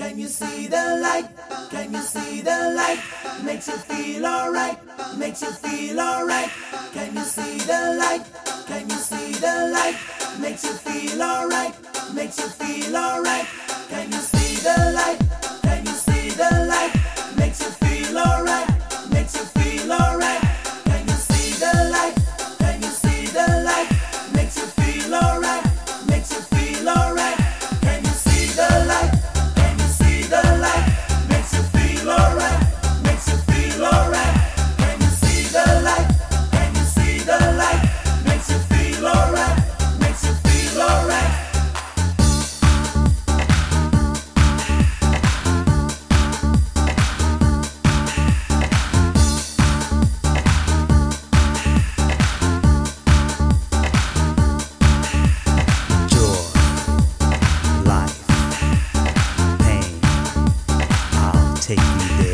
Can you see the light? Can you see the light? Makes you feel alright. Makes you feel alright. Can you see the light? Can you see the light? Makes you feel alright. Makes you feel alright. Can you see the light? Can you see the light? Makes you feel alright. Makes you feel alright. Can you see the light? Can you see the light? Makes you feel alright. Makes you feel alright. Can you see the light? Can you see the light? Makes you feel alright. Makes you feel alright. Can you see the light? Can you see the light? Makes you feel alright. Makes you feel alright. Take you there.